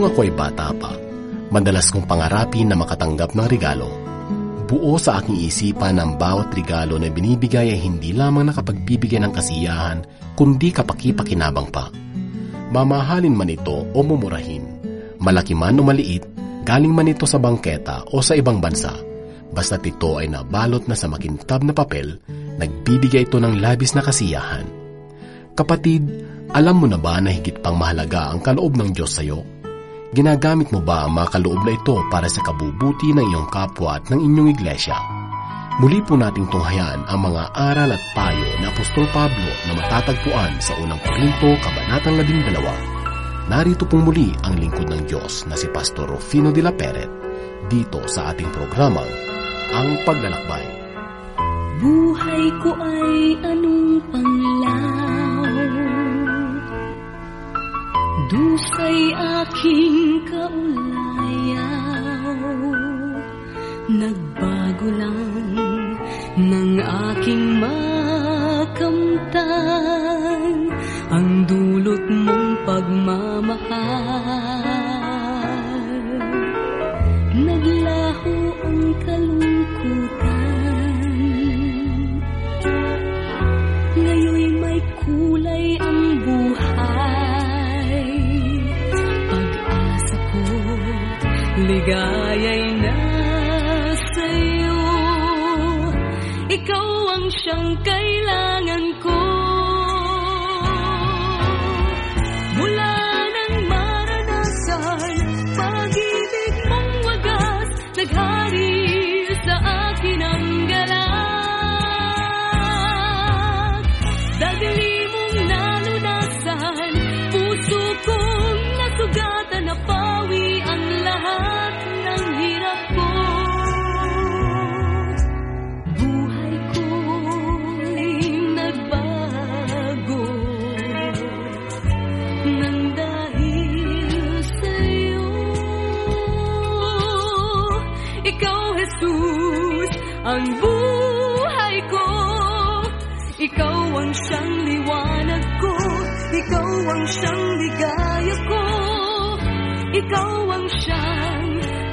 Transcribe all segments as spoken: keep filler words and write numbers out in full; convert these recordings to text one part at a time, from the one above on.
Noong ako'y bata pa, madalas kong pangarapin na makatanggap ng regalo. Buo sa aking isipan ang bawat regalo na binibigay ay hindi lamang nakapagbibigay ng kasiyahan, kundi kapaki-pakinabang pa. Mamahalin man ito o mumurahin, malaki man o maliit, galing man ito sa bangketa o sa ibang bansa, basta't ito ay nabalot na sa makintab na papel, nagbibigay ito ng labis na kasiyahan. Kapatid, alam mo na ba na higit pang mahalaga ang kaloob ng Diyos sa iyo? Ginagamit mo ba ang mga kaloob na ito para sa kabubuti ng iyong kapwa at ng inyong iglesia? Muli po nating tunghayan ang mga aral at payo ni Apostol Pablo na matatagpuan sa unang Korinto, Kabanatang labing dalawa. Narito pong muli ang lingkod ng Diyos na si Pastor Rufino de la Peret dito sa ating programang Ang Paglalakbay. Buhay ko ay anong panglaw, dusay aking kaulayaw, nagbago lang ng aking makamtan ang dulot mong pagmamahal. Naglaho ang kalungkutan, ngayon'y may kulay ang buhay. Pag-asa ko, ligaya'y nasa'yo. Ikaw ang siyang kailangan ko. Mula nang maranasan pag-ibig mong wagas, naghari sa akin ang galak. Dagli mong nalunasan, puso kong nasugatan, napawi ang lahat ng hirap ko. Buhay ko'y nagbago nang dahil sa'yo. Ikaw, Jesus, ang buhay ko. Ikaw ang siyang liwanag ko. Ikaw ang siyang ligaya ko. Ikaw ang siyang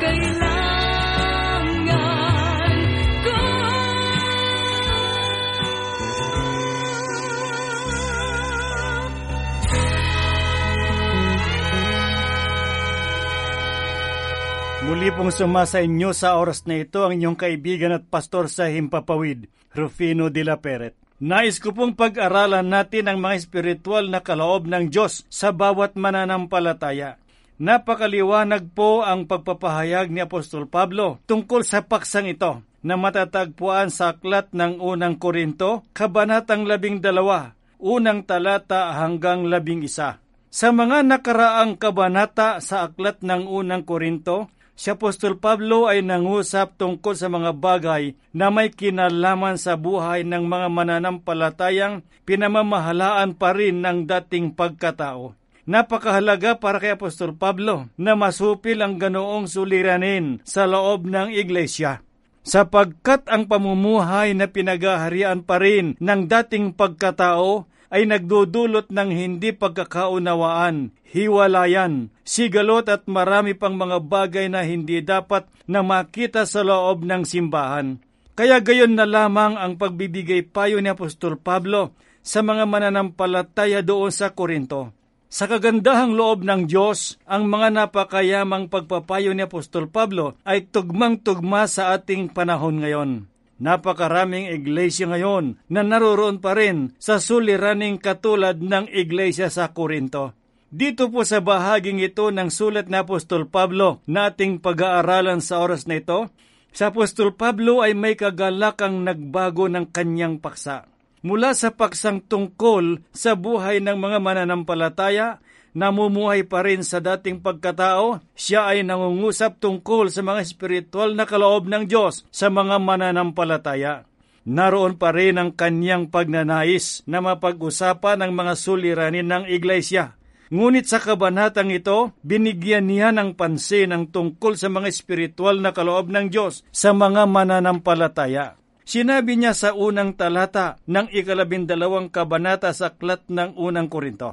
kailangan ko. Muli pong sumasa inyo sa oras na ito ang inyong kaibigan at pastor sa Himpapawid, Rufino de la Peret. Nais ko pong pag-aralan natin ang mga espiritual na kaloob ng Diyos sa bawat mananampalataya. Napakaliwanag po ang pagpapahayag ni Apostol Pablo tungkol sa paksang ito na matatagpuan sa aklat ng unang Korinto, Kabanatang labing dalawa, unang talata hanggang labing isa. Sa mga nakaraang kabanata sa aklat ng unang Korinto, si Apostol Pablo ay nangusap tungkol sa mga bagay na may kinalaman sa buhay ng mga mananampalatayang pinamamahalaan pa rin ng dating pagkatao. Napakahalaga para kay Apostol Pablo na masupil ang ganoong suliranin sa loob ng iglesia, sapagkat ang pamumuhay na pinagaharian pa rin ng dating pagkatao ay nagdudulot ng hindi pagkakaunawaan, hiwalayan, sigalot at marami pang mga bagay na hindi dapat na makita sa loob ng simbahan. Kaya gayon na lamang ang pagbibigay payo ni Apostol Pablo sa mga mananampalataya doon sa Korinto. Sa kagandahang loob ng Diyos, ang mga napakayamang pagpapayo ni Apostol Pablo ay tugmang-tugma sa ating panahon ngayon. Napakaraming iglesia ngayon na naroroon pa rin sa suliraning katulad ng iglesia sa Korinto. Dito po sa bahaging ito ng sulat ni Apostol Pablo na ating pag-aaralan sa oras na ito, sa Apostol Pablo ay may kagalakang nagbago ng kanyang paksa. Mula sa paksang tungkol sa buhay ng mga mananampalataya, namumuhay pa rin sa dating pagkatao, siya ay nangungusap tungkol sa mga espiritual na kaloob ng Diyos sa mga mananampalataya. Naroon pa rin ang kanyang pagnanais na mapag-usapan ang mga suliranin ng iglesia. Ngunit sa kabanatang ito, binigyan niya ng pansin ang tungkol sa mga espiritual na kaloob ng Diyos sa mga mananampalataya. Sinabi niya sa unang talata ng ikalabindalawang kabanata sa aklat ng unang Korinto,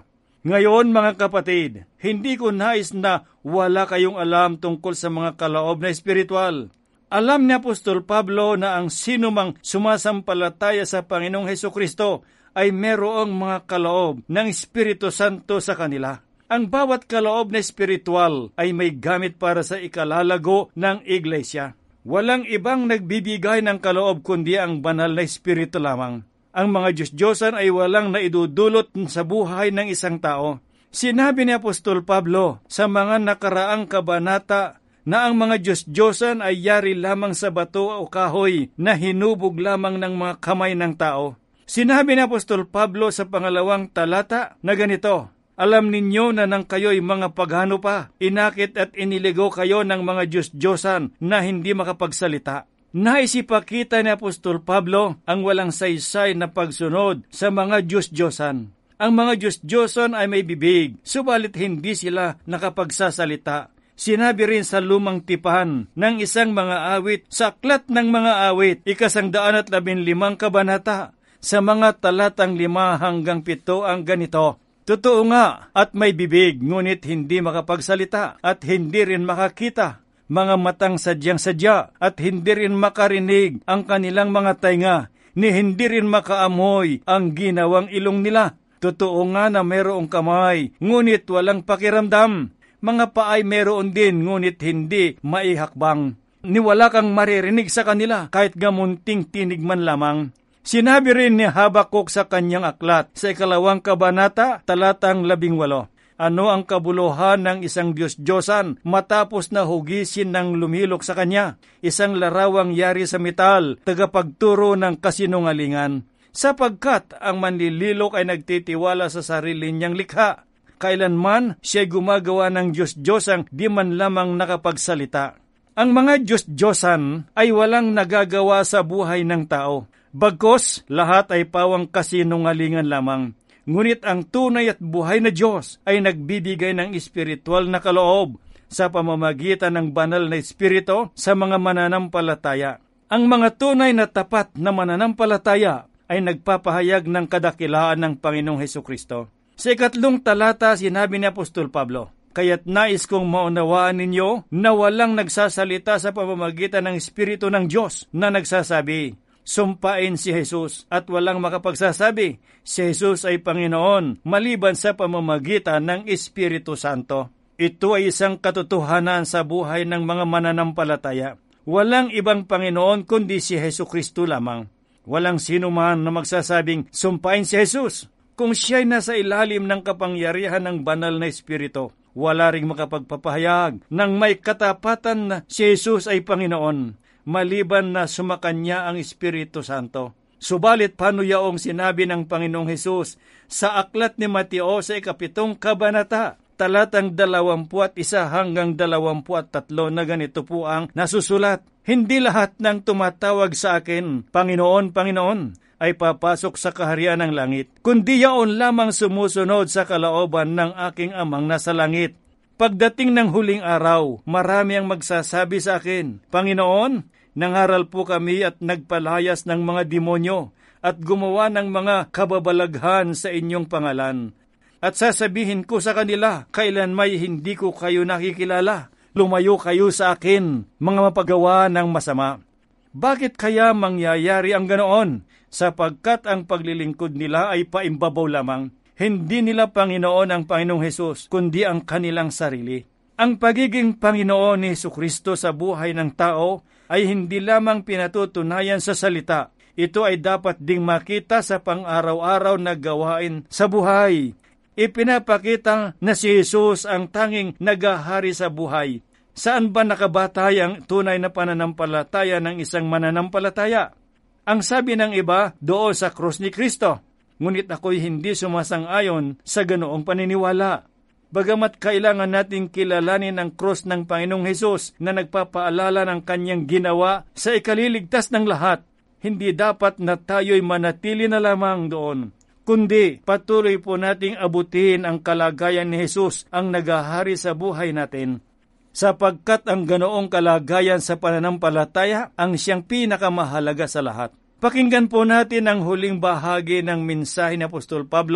Ngayon mga kapatid, hindi ko nais na wala kayong alam tungkol sa mga kaloob na espiritual. Alam ni Apostol Pablo na ang sinumang sumasampalataya sa Panginoong Hesukristo ay merong mga kaloob ng Espiritu Santo sa kanila. Ang bawat kaloob na espiritual ay may gamit para sa ikalalago ng iglesia. Walang ibang nagbibigay ng kaloob kundi ang banal na espiritu lamang. Ang mga Diyos-Diyosan ay walang naidudulot sa buhay ng isang tao. Sinabi ni Apostol Pablo sa mga nakaraang kabanata na ang mga Diyos-Diyosan ay yari lamang sa bato o kahoy na hinubog lamang ng mga kamay ng tao. Sinabi ni Apostol Pablo sa pangalawang talata na ganito, alam ninyo na nang kayo'y mga pagano pa, inakit at iniligo kayo ng mga Diyos-Diyosan na hindi makapagsalita. Naisipakita ni Apostol Pablo ang walang saysay na pagsunod sa mga Diyos-Diyosan. Ang mga Diyos-Diyosan ay may bibig, subalit hindi sila nakapagsasalita. Sinabi rin sa lumang tipan ng isang mga awit sa aklat ng mga awit, ikasangdaan at labing limang kabanata, sa mga talatang lima hanggang pito ang ganito. Totoo nga at may bibig, ngunit hindi makapagsalita at hindi rin makakita. Mga matang sadyang-sadya at hindi rin makarinig ang kanilang mga tainga, ni hindi rin makaamoy ang ginawang ilong nila. Totoo nga na mayroong kamay, ngunit walang pakiramdam. Mga paay mayroon din, ngunit hindi maihakbang. Niwala kang maririnig sa kanila, kahit gamunting tinig man lamang. Sinabi rin ni Habakuk sa kanyang aklat, sa ikalawang kabanata, talatang labing walo. Ano ang kabuluhan ng isang Diyos-Diyosan matapos na hugisin ng lumilok sa kanya? Isang larawang yari sa metal, tagapagturo ng kasinungalingan. Sapagkat ang manlililok ay nagtitiwala sa sarili niyang likha. Kailanman siya'y gumagawa ng Diyos-Diyosang di man lamang nakapagsalita. Ang mga Diyos-Diyosan ay walang nagagawa sa buhay ng tao. Bagkus, lahat ay pawang kasinungalingan lamang. Ngunit ang tunay at buhay na Diyos ay nagbibigay ng espiritual na kaloob sa pamamagitan ng banal na espiritu sa mga mananampalataya. Ang mga tunay na tapat na mananampalataya ay nagpapahayag ng kadakilaan ng Panginoong Hesukristo. Sa ikatlong talata, sinabi ni Apostol Pablo, kaya't nais kong maunawaan ninyo na walang nagsasalita sa pamamagitan ng Espiritu ng Diyos na nagsasabi, sumpain si Jesus, at walang makapagsasabi, si Jesus ay Panginoon, maliban sa pamamagitan ng Espiritu Santo. Ito ay isang katotohanan sa buhay ng mga mananampalataya. Walang ibang Panginoon kundi si Hesukristo lamang. Walang sino man na magsasabing, sumpain si Jesus. Kung siya'y nasa ilalim ng kapangyarihan ng banal na Espiritu, wala ring makapagpapahayag ng may katapatan na si Jesus ay Panginoon, maliban na sumakanya ang Espiritu Santo. Subalit paano yaong sinabi ng Panginoong Hesus sa aklat ni Mateo sa ikapitong kabanata, talatang dalawampu at isa hanggang dalawampu at tatlo na ganito po ang nasusulat. Hindi lahat ng tumatawag sa akin, Panginoon, Panginoon, ay papasok sa kaharian ng langit, kundi yaon lamang sumusunod sa kalooban ng aking amang nasa langit. Pagdating ng huling araw, marami ang magsasabi sa akin, Panginoon, nangaral po kami at nagpalayas ng mga demonyo at gumawa ng mga kababalaghan sa inyong pangalan. At sasabihin ko sa kanila, kailan may hindi ko kayo nakikilala. Lumayo kayo sa akin, mga mapagawa ng masama. Bakit kaya mangyayari ang ganoon? Sapagkat ang paglilingkod nila ay paimbabaw lamang. Hindi nila Panginoon ang Panginoong Hesus, kundi ang kanilang sarili. Ang pagiging Panginoon ni Hesukristo sa buhay ng tao ay hindi lamang pinatutunayan sa salita. Ito ay dapat ding makita sa pang-araw-araw na gawain sa buhay. Ipinapakita na si Jesus ang tanging nagahari sa buhay. Saan ba nakabatay ang tunay na pananampalataya ng isang mananampalataya? Ang sabi ng iba, doon sa krus ni Kristo. Ngunit ako'y hindi sumasang-ayon sa ganoong paniniwala. Bagamat kailangan nating kilalanin ang krus ng Panginoong Hesus na nagpapaalala ng kanyang ginawa sa ikaliligtas ng lahat, hindi dapat na tayo'y manatili na lamang doon, kundi patuloy po nating abutin ang kalagayan ni Hesus ang nagahari sa buhay natin. Sapagkat ang ganoong kalagayan sa pananampalataya ang siyang pinakamahalaga sa lahat. Pakinggan po natin ang huling bahagi ng mensahe ni Apostol Pablo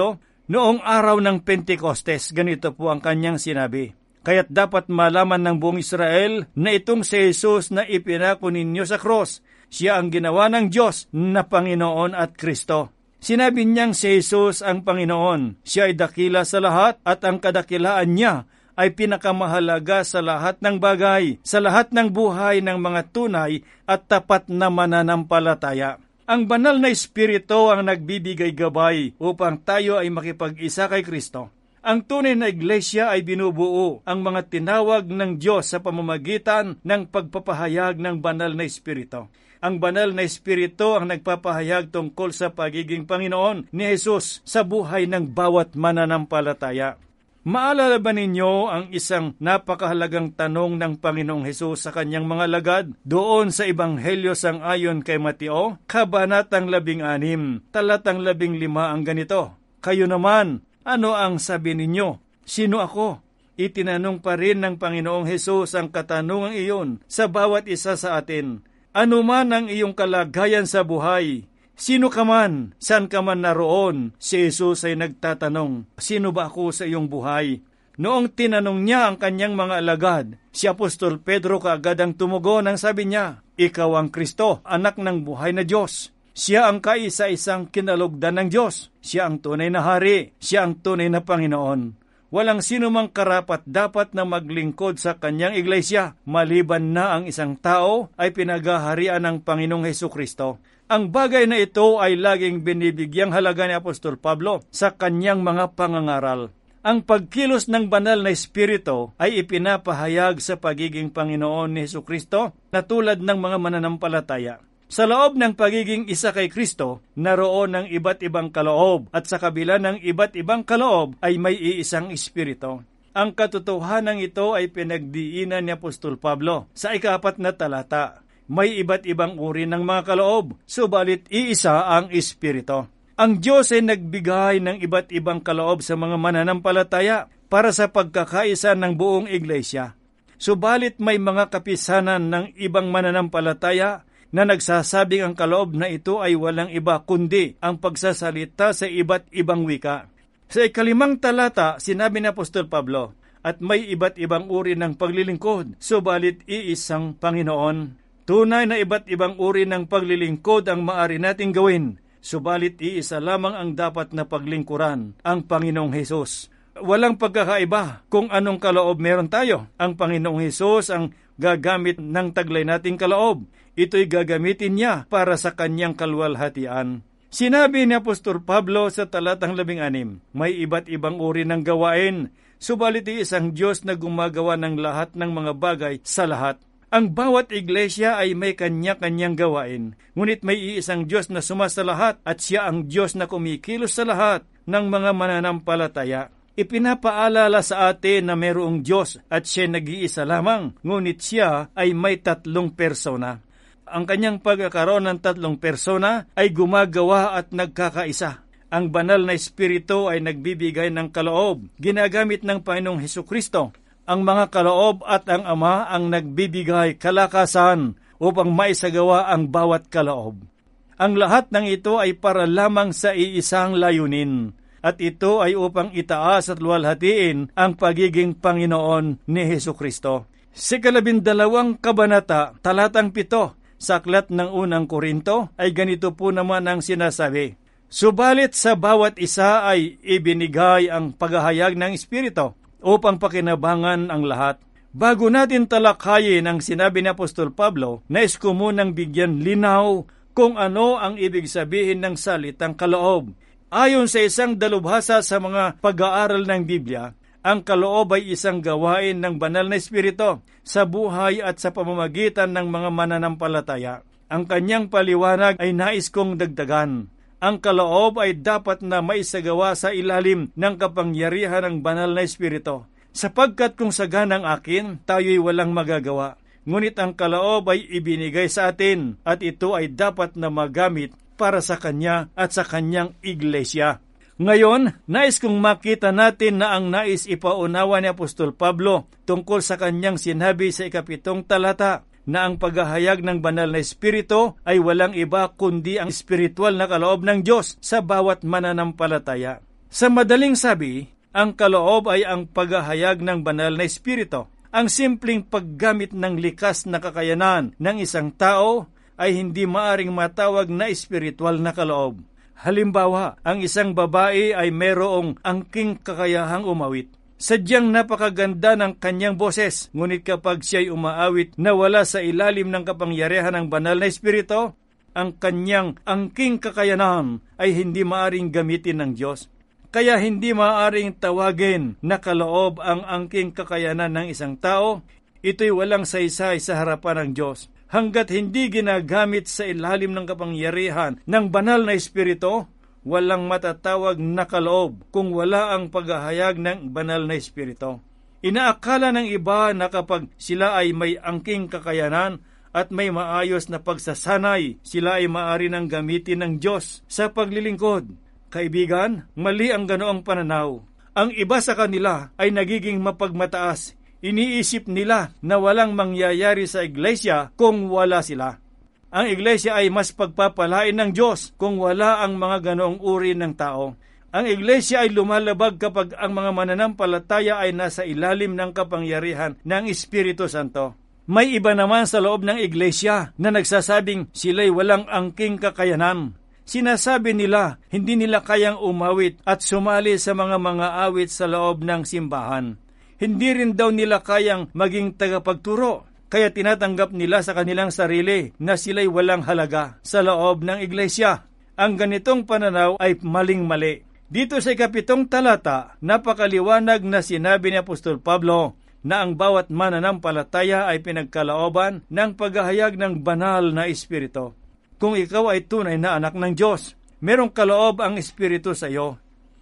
Noong araw ng Pentecostes, ganito po ang kanyang sinabi, "Kaya't dapat malaman ng buong Israel na itong si Jesus na ipinako ninyo sa cross, siya ang ginawa ng Diyos na Panginoon at Kristo." Sinabi niyang si Jesus ang Panginoon, siya ay dakila sa lahat at ang kadakilaan niya ay pinakamahalaga sa lahat ng bagay, sa lahat ng buhay ng mga tunay at tapat na mananampalataya. Ang banal na Espiritu ang nagbibigay gabay upang tayo ay makipag-isa kay Kristo. Ang tunay na iglesia ay binubuo ang mga tinawag ng Diyos sa pamamagitan ng pagpapahayag ng banal na Espiritu. Ang banal na Espiritu ang nagpapahayag tungkol sa pagiging Panginoon ni Jesus sa buhay ng bawat mananampalataya. Maalala ba ninyo ang isang napakahalagang tanong ng Panginoong Hesus sa kanyang mga lagad doon sa Ebanghelyo sang-ayon kay Mateo, Kabanatang labing anim, talatang labing lima ang ganito, "Kayo naman, ano ang sabi ninyo? Sino ako?" Itinanong pa rin ng Panginoong Hesus ang katanungang iyon sa bawat isa sa atin. Ano man ang iyong kalagayan sa buhay, sino ka man, saan ka man naroon, si Jesus ay nagtatanong, sino ba ako sa iyong buhay? Noong tinanong niya ang kanyang mga alagad, si Apostol Pedro kaagad ang tumugon ang sabi niya, "Ikaw ang Kristo, anak ng buhay na Diyos." Siya ang kaisa-isang kinalugdan ng Diyos. Siya ang tunay na hari. Siya ang tunay na Panginoon. Walang sino mang karapat dapat na maglingkod sa kanyang iglesia, maliban na ang isang tao ay pinagaharian ng Panginoong Hesukristo. Ang bagay na ito ay laging binibigyang halaga ni Apostol Pablo sa kanyang mga pangangaral. Ang pagkilos ng banal na Espiritu ay ipinapahayag sa pagiging Panginoon ni Hesukristo na tulad ng mga mananampalataya. Sa loob ng pagiging isa kay Kristo, naroon ng iba't ibang kaloob at sa kabila ng iba't ibang kaloob ay may iisang Espiritu. Ang katotohanan ito ay pinagdiinan ni Apostol Pablo sa ikaapat na talata. May iba't ibang uri ng mga kaloob, subalit iisa ang Espiritu. Ang Diyos ay nagbigay ng iba't ibang kaloob sa mga mananampalataya para sa pagkakaisa ng buong iglesia. Subalit may mga kapisanan ng ibang mananampalataya na nagsasabing ang kaloob na ito ay walang iba kundi ang pagsasalita sa iba't ibang wika. Sa ikalimang talata, sinabi ni Apostol Pablo, "At may iba't ibang uri ng paglilingkod, subalit iisang Panginoon." Tunay na iba't ibang uri ng paglilingkod ang maaari nating gawin, subalit iisa lamang ang dapat na paglingkuran, ang Panginoong Hesus. Walang pagkakaiba kung anong kaloob meron tayo. Ang Panginoong Hesus ang gagamit ng taglay nating kaloob. Ito'y gagamitin niya para sa kanyang kalwalhatian. Sinabi ni Apostol Pablo sa talatang labing anim, may iba't ibang uri ng gawain, subalit isang Diyos na gumagawa ng lahat ng mga bagay sa lahat. Ang bawat iglesia ay may kanya-kanyang gawain, ngunit may iisang Diyos na sumasa lahat at siya ang Diyos na kumikilos sa lahat ng mga mananampalataya. Ipinapaalala sa atin na mayroong Diyos at siya nag-iisa lamang, ngunit siya ay may tatlong persona. Ang kanyang pagkakaroon ng tatlong persona ay gumagawa at nagkakaisa. Ang banal na Espiritu ay nagbibigay ng kaloob, ginagamit ng Panginoong Hesukristo. Ang mga kaloob at ang Ama ang nagbibigay kalakasan upang maisagawa ang bawat kaloob. Ang lahat ng ito ay para lamang sa iisang layunin, at ito ay upang itaas at luwalhatiin ang pagiging Panginoon ni Hesukristo. Sa kalabindalawang kabanata, talatang pito, sa aklat ng unang Korinto, ay ganito po naman ang sinasabi, "Subalit sa bawat isa ay ibinigay ang paghahayag ng Espiritu upang pakinabangan ang lahat." Bago natin talakayin ang sinabi ni Apostol Pablo, nais ko munang bigyan linaw kung ano ang ibig sabihin ng salitang kaloob. Ayon sa isang dalubhasa sa mga pag-aaral ng Biblia, ang kaloob ay isang gawain ng banal na Espiritu sa buhay at sa pamamagitan ng mga mananampalataya. Ang kanyang paliwanag ay nais kong dagdagan. Ang kaloob ay dapat na maisagawa sa ilalim ng kapangyarihan ng banal na Espiritu. Sapagkat kung saganang akin, tayo'y walang magagawa. Ngunit ang kaloob ay ibinigay sa atin at ito ay dapat na magamit para sa kanya at sa kanyang iglesia. Ngayon, nais kong makita natin na ang nais ipaunawa ni Apostol Pablo tungkol sa kanyang sinabi sa ikapitong talata na ang paghahayag ng banal na Espiritu ay walang iba kundi ang espiritual na kaloob ng Diyos sa bawat mananampalataya. Sa madaling sabi, ang kaloob ay ang paghahayag ng banal na espiritu. Ang simpleng paggamit ng likas na kakayanan ng isang tao ay hindi maaring matawag na espiritual na kaloob. Halimbawa, ang isang babae ay mayroong angking kakayahang umawit. Sadyang napakaganda ng kanyang boses, ngunit kapag siya'y umaawit na wala sa ilalim ng kapangyarihan ng banal na espiritu, ang kanyang angking kakayanan ay hindi maaring gamitin ng Diyos. Kaya hindi maaring tawagin na kaloob ang angking kakayanan ng isang tao. Ito'y walang saysay sa harapan ng Diyos. Hanggat hindi ginagamit sa ilalim ng kapangyarihan ng banal na espiritu, walang matatawag na kaloob kung wala ang paghahayag ng banal na espiritu. Inaakala ng iba na kapag sila ay may angking kakayanan at may maayos na pagsasanay, sila ay maaari nang gamitin ng Diyos sa paglilingkod. Kaibigan, mali ang ganoong pananaw. Ang iba sa kanila ay nagiging mapagmataas. Iniisip nila na walang mangyayari sa iglesia kung wala sila. Ang iglesia ay mas pagpapalain ng Diyos kung wala ang mga ganoong uri ng tao. Ang iglesia ay lumalabag kapag ang mga mananampalataya ay nasa ilalim ng kapangyarihan ng Espiritu Santo. May iba naman sa loob ng iglesia na nagsasabing sila'y walang angking kakayanan. Sinasabi nila, hindi nila kayang umawit at sumali sa mga mga awit sa loob ng simbahan. Hindi rin daw nila kayang maging tagapagturo, kaya tinatanggap nila sa kanilang sarili na sila'y walang halaga sa loob ng iglesia. Ang ganitong pananaw ay maling-mali. Dito sa ikapitong talata, napakaliwanag na sinabi ni Apostol Pablo na ang bawat mananampalataya ay pinagkalooban ng paghahayag ng banal na espiritu. Kung ikaw ay tunay na anak ng Diyos, merong kaloob ang Espiritu sa iyo.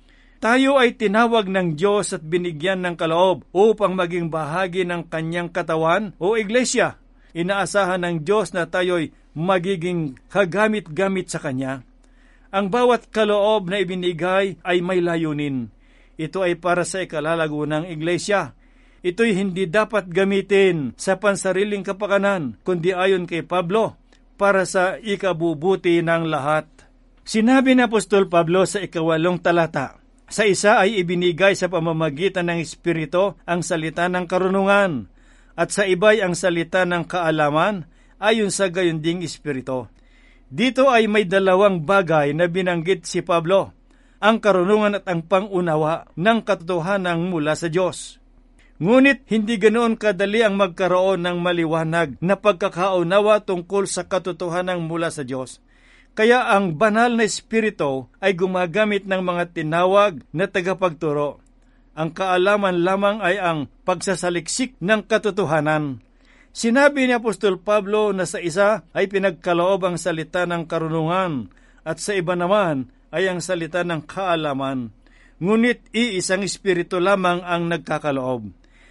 Tayo ay tinawag ng Diyos at binigyan ng kaloob upang maging bahagi ng kanyang katawan o iglesia. Inaasahan ng Diyos na tayo'y magiging kagamit-gamit sa Kanya. Ang bawat kaloob na ibinigay ay may layunin. Ito ay para sa ikalalago ng iglesia. Ito'y hindi dapat gamitin sa pansariling kapakanan, kundi ayon kay Pablo, para sa ikabubuti ng lahat. Sinabi ni Apostol Pablo sa ikawalong talata, sa isa ay ibinigay sa pamamagitan ng Espiritu ang salita ng karunungan, at sa iba'y ang salita ng kaalaman ayon sa gayunding Espiritu. Dito ay may dalawang bagay na binanggit si Pablo, ang karunungan at ang pangunawa ng katotohanan mula sa Diyos. Ngunit hindi ganoon kadali ang magkaroon ng maliwanag na pagkakaunawa tungkol sa katotohanan mula sa Diyos. Kaya ang banal na espiritu ay gumagamit ng mga tinawag na tagapagturo. Ang kaalaman lamang ay ang pagsasaliksik ng katotohanan. Sinabi ni Apostol Pablo na sa isa ay pinagkaloob ang salita ng karunungan at sa iba naman ay ang salita ng kaalaman. Ngunit iisang espiritu lamang ang nagkakaloob.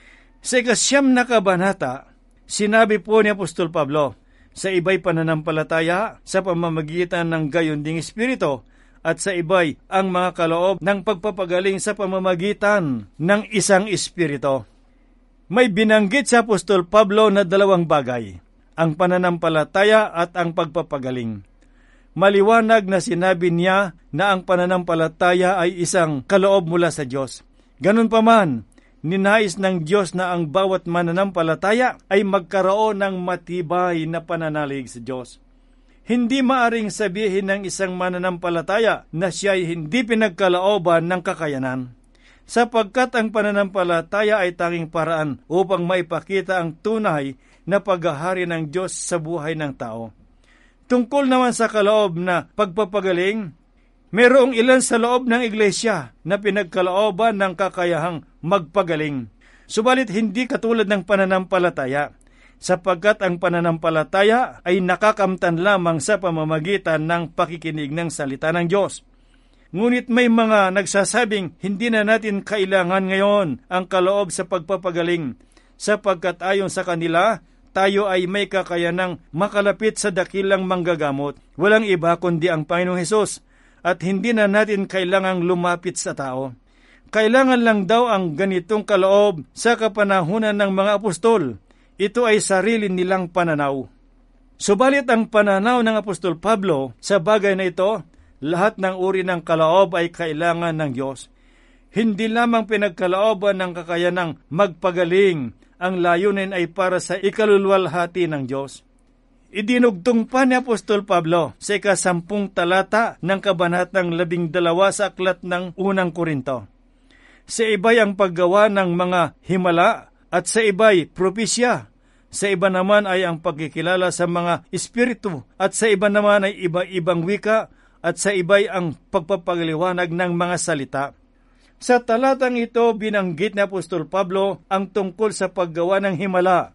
Sa ikasyam na kabanata, sinabi po ni Apostol Pablo, sa iba'y pananampalataya sa pamamagitan ng gayunding espiritu, at sa iba'y ang mga kaloob ng pagpapagaling sa pamamagitan ng isang espiritu. May binanggit sa Apostol Pablo na dalawang bagay, ang pananampalataya at ang pagpapagaling. Maliwanag na sinabi niya na ang pananampalataya ay isang kaloob mula sa Diyos. Ganun pa man, ninais ng Diyos na ang bawat mananampalataya ay magkaroon ng matibay na pananalig sa Diyos. Hindi maaring sabihin ng isang mananampalataya na siya ay hindi pinagkalooban ng kakayanan, sapagkat ang pananampalataya ay tanging paraan upang maipakita ang tunay na paghahari ng Diyos sa buhay ng tao. Tungkol naman sa kaloob na pagpapagaling, mayroong ilan sa loob ng iglesia na pinagkalooban ng kakayahang magpagaling. Subalit hindi katulad ng pananampalataya, sapagkat ang pananampalataya ay nakakamtan lamang sa pamamagitan ng pakikinig ng salita ng Diyos. Ngunit may mga nagsasabing hindi na natin kailangan ngayon ang kaloob sa pagpapagaling, sapagkat ayon sa kanila, tayo ay may kakayanang makalapit sa dakilang manggagamot. Walang iba kundi ang Panginoong Hesus, at hindi na natin kailangang lumapit sa tao. Kailangan lang daw ang ganitong kaloob sa kapanahunan ng mga apostol. Ito ay sarili nilang pananaw. Subalit ang pananaw ng Apostol Pablo sa bagay na ito, lahat ng uri ng kaloob ay kailangan ng Diyos. Hindi lamang pinagkalooban ng kakayanang magpagaling, ang layunin ay para sa ikaluluwalhati ng Diyos. Idinugtong pa ni Apostol Pablo sa ikasampung talata ng kabanatang labing dalawa sa aklat ng unang Korinto. Sa iba'y ang paggawa ng mga himala at sa iba'y propesya. Sa iba naman ay ang pagkikilala sa mga espiritu at sa iba naman ay iba-ibang wika at sa iba'y ang pagpapaliwanag ng mga salita. Sa talatang ito, binanggit ni Apostol Pablo ang tungkol sa paggawa ng himala,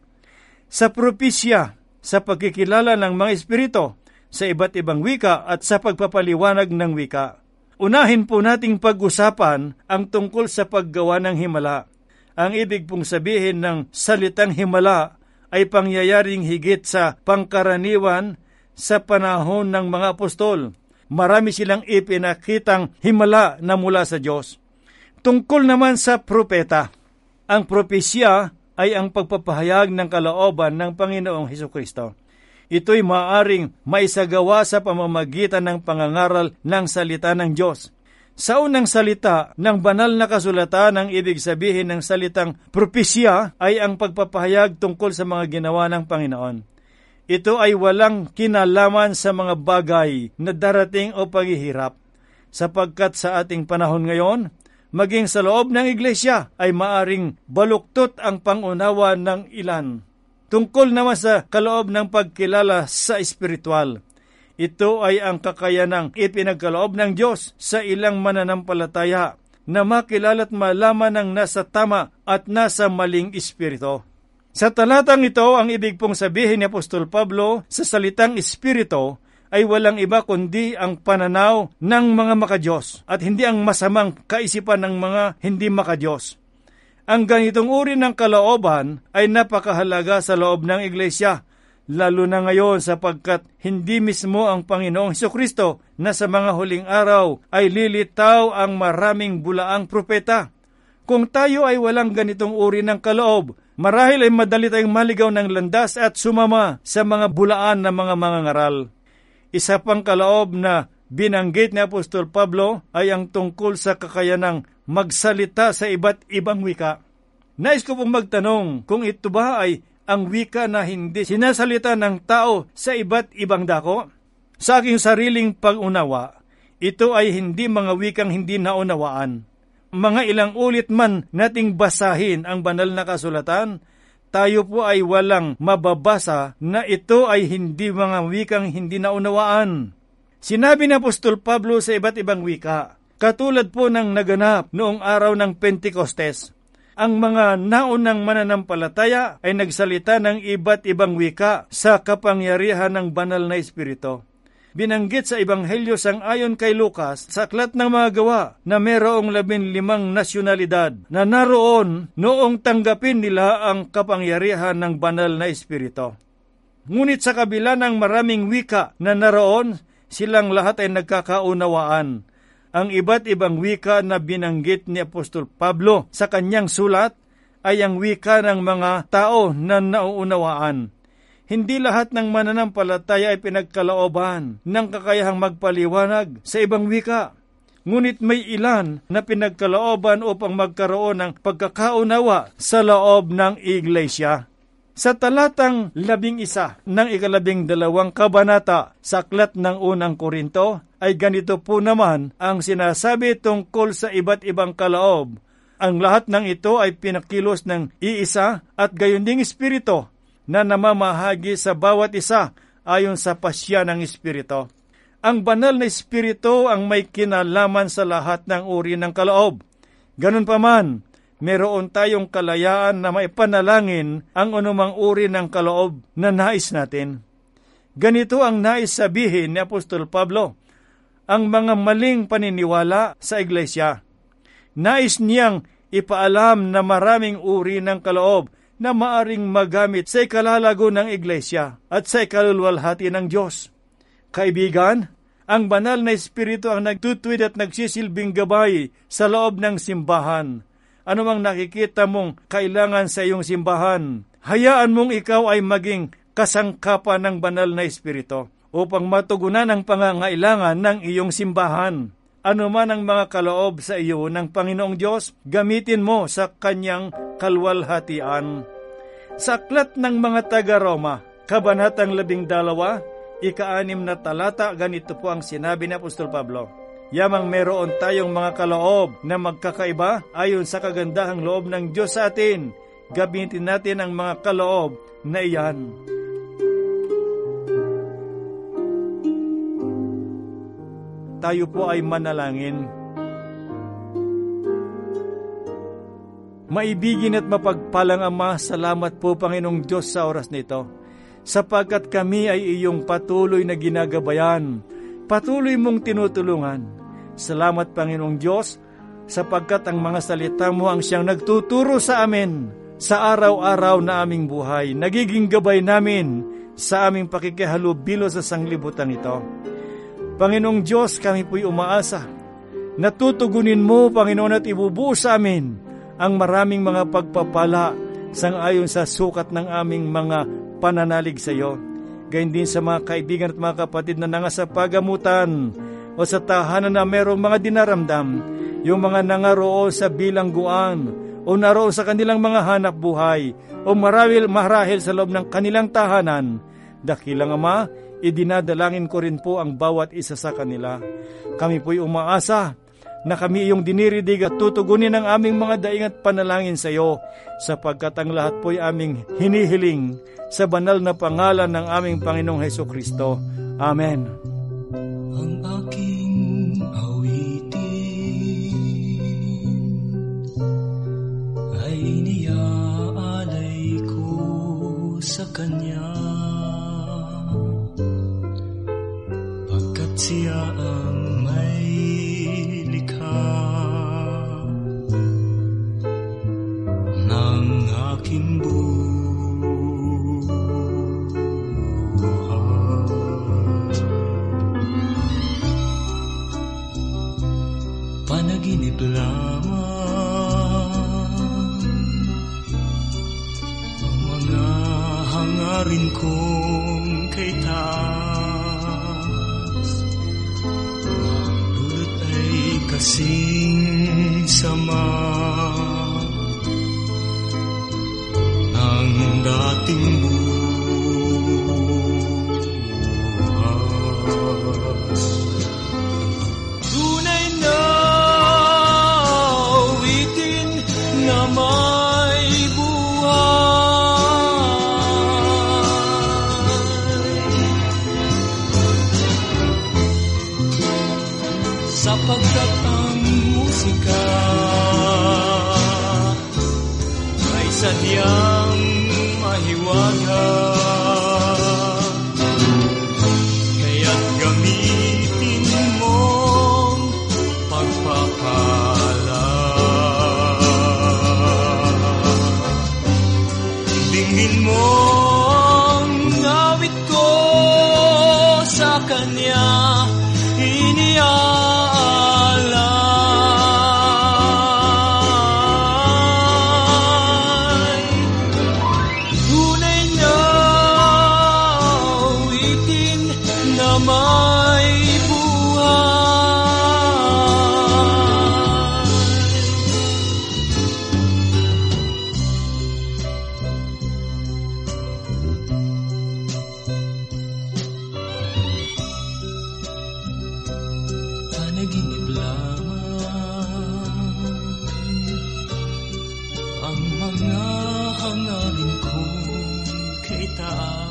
sa propesya, sa pagkikilala ng mga espiritu, sa iba't ibang wika at sa pagpapaliwanag ng wika. Unahin po nating pag-usapan ang tungkol sa paggawa ng himala. Ang ibig pong sabihin ng salitang himala ay pangyayaring higit sa pangkaraniwan sa panahon ng mga apostol. Marami silang ipinakitang himala na mula sa Diyos. Tungkol naman sa propeta, ang propesya ay ang pagpapahayag ng kalooban ng Panginoong Hesukristo. Ito'y maaaring maisagawa sa pamamagitan ng pangangaral ng salita ng Diyos. Sa unang salita ng banal na kasulatan, ang ibig sabihin ng salitang propesya ay ang pagpapahayag tungkol sa mga ginawa ng Panginoon. Ito ay walang kinalaman sa mga bagay na darating o paghihirap, sapagkat sa ating panahon ngayon, maging sa loob ng iglesia ay maaring baluktot ang pangunawa ng ilan. Tungkol naman sa kaloob ng pagkilala sa espiritual, ito ay ang kakayanang ipinagkaloob ng Diyos sa ilang mananampalataya na makilala at malaman ng nasa tama at nasa maling espiritu. Sa talatang ito, ang ibig pong sabihin ni Apostol Pablo sa salitang espiritu ay walang iba kundi ang pananaw ng mga makadiyos at hindi ang masamang kaisipan ng mga hindi makadiyos. Ang ganitong uri ng kalooban ay napakahalaga sa loob ng iglesia, lalo na ngayon sapagkat hindi mismo ang Panginoong Hesukristo na sa mga huling araw ay lilitaw ang maraming bulaang propeta. Kung tayo ay walang ganitong uri ng kaloob, marahil ay madali tayong maligaw ng landas at sumama sa mga bulaan ng mga mangangaral. Isa pang kaloob na binanggit ni Apostol Pablo ay ang tungkol sa kakayanang magsalita sa iba't ibang wika. Nais ko pong magtanong kung ito ba ay ang wika na hindi sinasalita ng tao sa iba't ibang dako? Sa aking sariling pag-unawa, ito ay hindi mga wikang hindi naunawaan. Mga ilang ulit man nating basahin ang banal na kasulatan, tayo po ay walang mababasa na ito ay hindi mga wikang hindi naunawaan. Sinabi ni Apostol Pablo sa iba't ibang wika, katulad po ng naganap noong araw ng Pentecostes. Ang mga naunang mananampalataya ay nagsalita ng iba't ibang wika sa kapangyarihan ng banal na Espiritu. Binanggit sa Ebanghelyo sang-ayon kay Lucas sa aklat ng mga gawa na mayroong labing limang nasyonalidad na naroon noong tanggapin nila ang kapangyarihan ng banal na Espiritu. Ngunit sa kabila ng maraming wika na naroon, silang lahat ay nagkakaunawaan. Ang iba't ibang wika na binanggit ni Apostol Pablo sa kanyang sulat ay ang wika ng mga tao na nauunawaan. Hindi lahat ng mananampalataya ay pinagkalooban ng kakayahang magpaliwanag sa ibang wika. Ngunit may ilan na pinagkalooban upang magkaroon ng pagkakaunawa sa loob ng iglesia. Sa talatang labing isa ng ikalabing dalawang kabanata sa aklat ng unang Korinto, ay ganito po naman ang sinasabi tungkol sa iba't ibang kaloob. Ang lahat ng ito ay pinakilos ng iisa at gayon ding espiritu na namamahagi sa bawat isa ayon sa pasya ng espiritu. Ang banal na espiritu ang may kinalaman sa lahat ng uri ng kaloob. Ganun pa man, meron tayong kalayaan na maipanalangin ang anumang uri ng kaloob na nais natin. Ganito ang nais sabihin ni Apostol Pablo, ang mga maling paniniwala sa iglesia. Nais niyang ipaalam na maraming uri ng kaloob na maaring magamit sa ikalalago ng iglesia at sa ikaluluwalhati ng Diyos. Kaibigan, ang banal na espiritu ang nagtutuwid at nagsisilbing gabay sa loob ng simbahan. Ano mang nakikita mong kailangan sa iyong simbahan, hayaan mong ikaw ay maging kasangkapan ng banal na espiritu upang matugunan ang pangangailangan ng iyong simbahan. Ano man ang mga kaloob sa iyo ng Panginoong Diyos, gamitin mo sa kanyang kalwalhatian. Sa aklat ng mga taga-Roma, Kabanatang labing dalawa, ika-anim na talata, ganito po ang sinabi ni Apostol Pablo. Yamang meron tayong mga kaloob na magkakaiba ayon sa kagandahang loob ng Diyos sa atin, gamitin natin ang mga kaloob na iyan. Tayo po ay manalangin. Maibigin at mapagpalang Ama, salamat po Panginoong Diyos sa oras nito, sapagkat kami ay iyong patuloy na ginagabayan, patuloy mong tinutulungan. Salamat Panginoong Diyos, sapagkat ang mga salita mo ang siyang nagtuturo sa amin sa araw-araw na aming buhay, nagiging gabay namin sa aming pakikihalubilo sa sanglibutan ito. Panginoong Diyos, kami po'y umaasa. Natutugunin mo, Panginoon, at ibubuo sa amin ang maraming mga pagpapala sangayon sa sukat ng aming mga pananalig sa iyo. Gayun din sa mga kaibigan at mga kapatid na nangasa pagamutan o sa tahanan na merong mga dinaramdam, yung mga nangaroon sa bilangguan o naroon sa kanilang mga hanap buhay o marahil, marahil sa loob ng kanilang tahanan. Dakilang Ama, idinadalangin ko rin po ang bawat isa sa kanila. Kami po'y umaasa na kami iyong diniridig at tutugunin ang aming mga daing at panalangin sa iyo, sapagkat ang lahat po'y aming hinihiling sa banal na pangalan ng aming Panginoong Hesukristo. Amen. Ang aking awitin ay iniaalay ko sa Kanya, pagkat siya ang may likha ng aking buhay. Panaginip lamang ang mga hangarin kong kay taas, magdulot ay kasing sama ng dating buhay. Tunay na awitin na may sapagkat ang musika ay sadyang mahiwaga, kaya't gamitin mong pagpapala. Dinggin mo ang awit ko sa Kanya, iniya panaginip lamang ang mga hangarin kong kay taas.